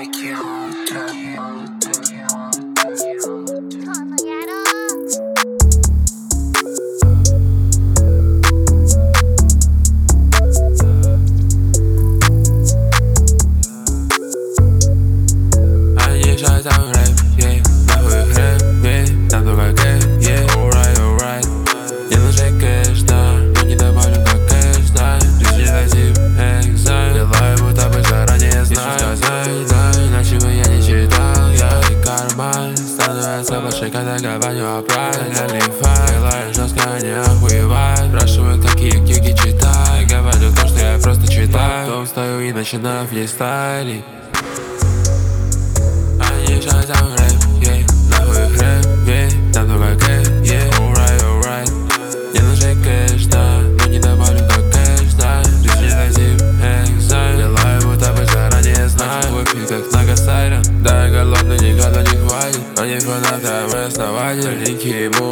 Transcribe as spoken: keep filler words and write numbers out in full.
Они шатят рэп, yeah, нахуй их рэп, yeah, там только кэп, yeah, alright, alright. Мне нужен кэш, да, но не добавлю как кэш, да. Жизнь это тип экзамен, делаю будто бы заранее знаю. Что сказать, да, иначе бы я не читал. Я и карман становится больше, когда говорю о правде. Лифай, делаю жестко, не охуевай. Спрашивают, какие книги читаю. Говорю то, что я просто читаю. Потом стою и начинаю фристайлить. Они шатят рэп, yeah, нахуй их рэп, yeah, там только кэп, yeah, alright, alright. Мне нужен кэш, да, но не добавлю как кэш, да. Жизнь это тип экзамен, делаю будто бы заранее знаю. Выпить как много сайрен, да, я голодный, никогда не хватит. Они фанаты, а мы основатели. Линки ему